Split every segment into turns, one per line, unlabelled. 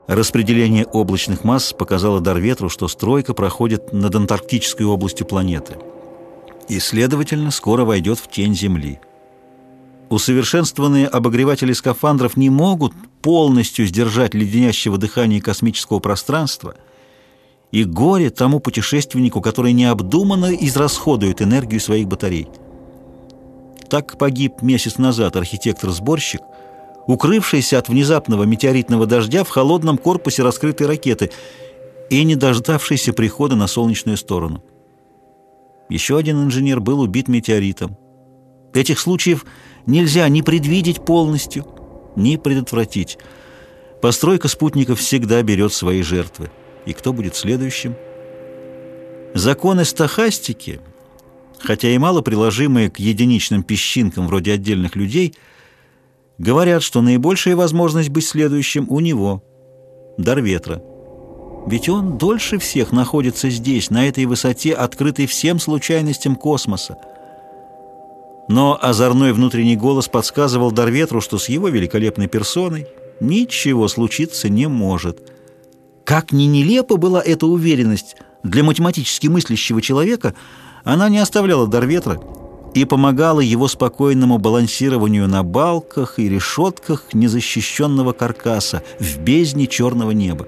Распределение облачных масс показало Дарветру, что стройка проходит над антарктической областью планеты и, следовательно, скоро войдет в тень Земли. Усовершенствованные обогреватели скафандров не могут полностью сдержать леденящего дыхания космического пространства, и горе тому путешественнику, который необдуманно израсходует энергию своих батарей. Так погиб месяц назад архитектор-сборщик, укрывшийся от внезапного метеоритного дождя в холодном корпусе раскрытой ракеты и не дождавшийся прихода на солнечную сторону. Еще один инженер был убит метеоритом. Этих случаев нельзя ни предвидеть полностью, ни предотвратить. Постройка спутников всегда берет свои жертвы. И кто будет следующим? Законы стохастики, хотя и мало приложимые к единичным песчинкам вроде отдельных людей, говорят, что наибольшая возможность быть следующим у него, Дарветра. Ведь он дольше всех находится здесь, на этой высоте, открытой всем случайностям космоса. Но озорной внутренний голос подсказывал Дарветру, что с его великолепной персоной ничего случиться не может. Как ни нелепа была эта уверенность для математически мыслящего человека, она не оставляла Дарветра и помогала его спокойному балансированию на балках и решетках незащищенного каркаса в бездне черного неба.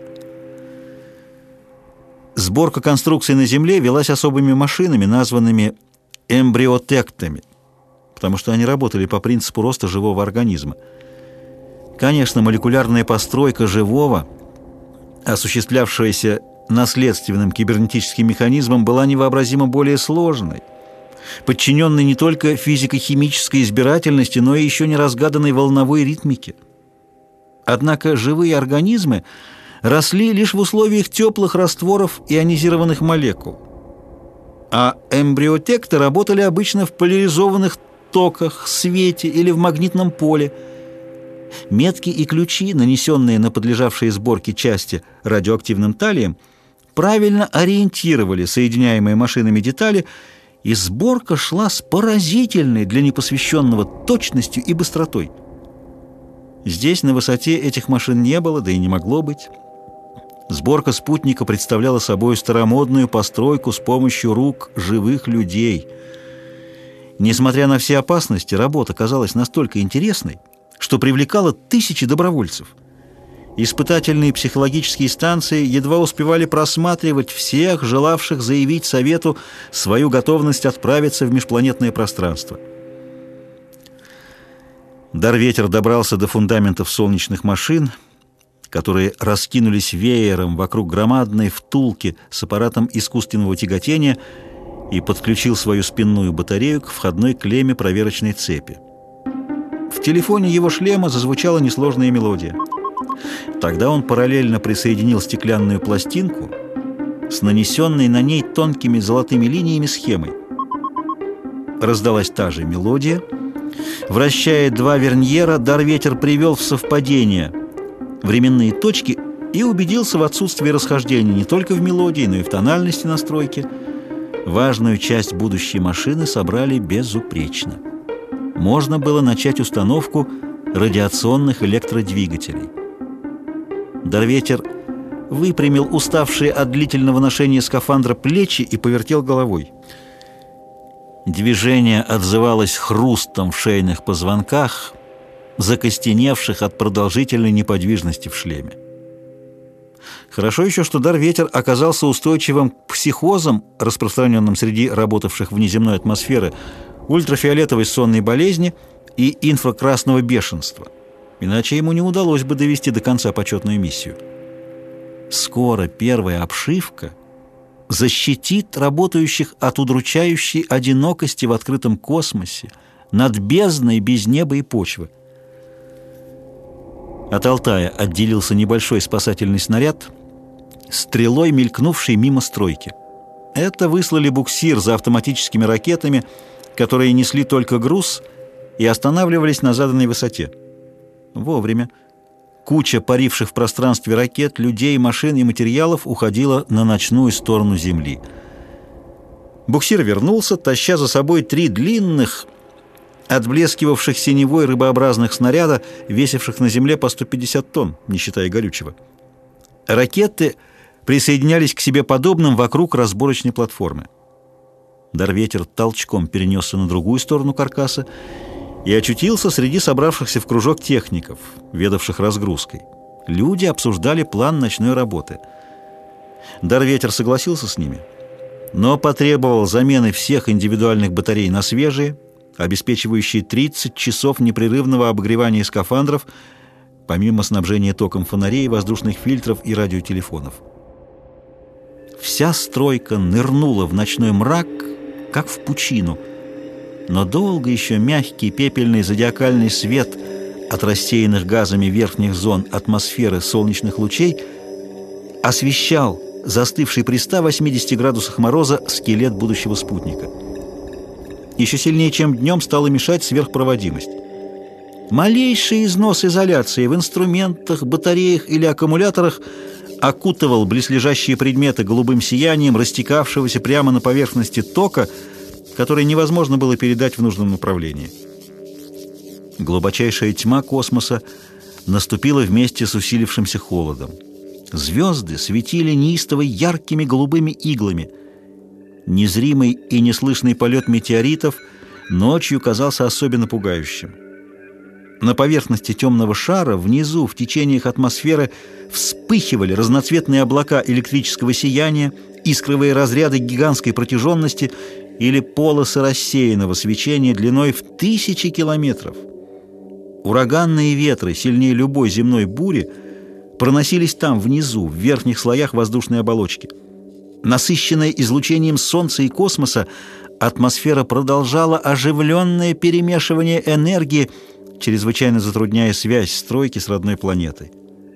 Сборка конструкций на Земле велась особыми машинами, названными эмбриотектами, потому что они работали по принципу роста живого организма. Конечно, молекулярная постройка живого, осуществлявшаяся наследственным кибернетическим механизмом, была невообразимо более сложной, подчиненной не только физико-химической избирательности, но и еще не разгаданной волновой ритмике. Однако живые организмы росли лишь в условиях теплых растворов ионизированных молекул, а эмбриотекты работали обычно в поляризованных токах, свете или в магнитном поле. Метки и ключи, нанесенные на подлежавшие сборке части радиоактивным талием, правильно ориентировали соединяемые машинами детали, и сборка шла с поразительной для непосвященного точностью и быстротой. Здесь на высоте этих машин не было, да и не могло быть. Сборка спутника представляла собой старомодную постройку с помощью рук живых людей. Несмотря на все опасности, работа казалась настолько интересной, что привлекала тысячи добровольцев. Испытательные психологические станции едва успевали просматривать всех, желавших заявить Совету свою готовность отправиться в межпланетное пространство. Дарветер добрался до фундаментов солнечных машин, которые раскинулись веером вокруг громадной втулки с аппаратом искусственного тяготения, и подключил свою спинную батарею к входной клемме проверочной цепи. В телефоне его шлема зазвучала несложная мелодия. Тогда он параллельно присоединил стеклянную пластинку с нанесенной на ней тонкими золотыми линиями схемой. Раздалась та же мелодия. Вращая два верньера, Дарветер привел в совпадение временные точки и убедился в отсутствии расхождений не только в мелодии, но и в тональности настройки. Важную часть будущей машины собрали безупречно. Можно было начать установку радиационных электродвигателей. Дарветер выпрямил уставшие от длительного ношения скафандра плечи и повертел головой. Движение отзывалось хрустом в шейных позвонках, закостеневших от продолжительной неподвижности в шлеме. Хорошо еще, что Дарветер оказался устойчивым к психозам, распространенным среди работавших внеземной атмосферы, ультрафиолетовой сонной болезни и инфракрасного бешенства. Иначе ему не удалось бы довести до конца почетную миссию. Скоро первая обшивка защитит работающих от удручающей одинокости в открытом космосе, над бездной без неба и почвы. От Алтая отделился небольшой спасательный снаряд, стрелой мелькнувший мимо стройки. Это выслали буксир за автоматическими ракетами, которые несли только груз и останавливались на заданной высоте. Вовремя. Куча паривших в пространстве ракет, людей, машин и материалов уходила на ночную сторону Земли. Буксир вернулся, таща за собой 3 длинных, отблескивавших синевой рыбообразных снаряда, весивших на Земле по 150 тонн, не считая горючего. Ракеты присоединялись к себе подобным вокруг разборочной платформы. Дарветер толчком перенесся на другую сторону каркаса и очутился среди собравшихся в кружок техников, ведавших разгрузкой. Люди обсуждали план ночной работы. Дарветер согласился с ними, но потребовал замены всех индивидуальных батарей на свежие, обеспечивающие 30 часов непрерывного обогревания скафандров, помимо снабжения током фонарей, воздушных фильтров и радиотелефонов. Вся стройка нырнула в ночной мрак, как в пучину, но долго еще мягкий пепельный зодиакальный свет от рассеянных газами верхних зон атмосферы солнечных лучей освещал застывший при 180 градусах мороза скелет будущего спутника. Еще сильнее, чем днем, стала мешать сверхпроводимость. Малейший износ изоляции в инструментах, батареях или аккумуляторах окутывал близлежащие предметы голубым сиянием, растекавшегося прямо на поверхности тока, который невозможно было передать в нужном направлении. Глубочайшая тьма космоса наступила вместе с усилившимся холодом. Звезды светили неистово яркими голубыми иглами. Незримый и неслышный полет метеоритов ночью казался особенно пугающим. На поверхности темного шара, внизу, в течениях атмосферы, вспыхивали разноцветные облака электрического сияния, искровые разряды гигантской протяженности или полосы рассеянного свечения длиной в 1000 километров. Ураганные ветры, сильнее любой земной бури, проносились там, внизу, в верхних слоях воздушной оболочки. Насыщенная излучением Солнца и космоса, атмосфера продолжала оживленное перемешивание энергии, чрезвычайно затрудняя связь стройки с родной планетой.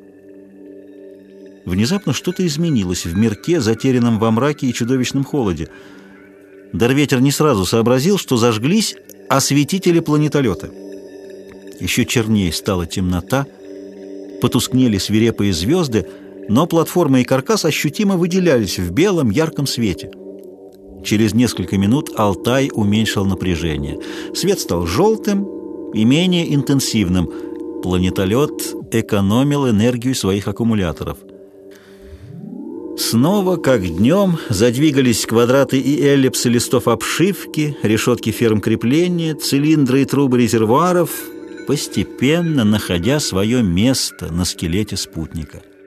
Внезапно что-то изменилось в мирке, затерянном во мраке и чудовищном холоде. Дарветер не сразу сообразил, что зажглись осветители планетолета. Еще чернее стала темнота, потускнели свирепые звезды, но платформа и каркас ощутимо выделялись в белом ярком свете. Через несколько минут Алтай уменьшил напряжение. Свет стал желтым и менее интенсивным. Планетолет экономил энергию своих аккумуляторов. Снова, как днем, задвигались квадраты и эллипсы листов обшивки, решетки ферм крепления, цилиндры и трубы резервуаров, постепенно находя свое место на скелете спутника.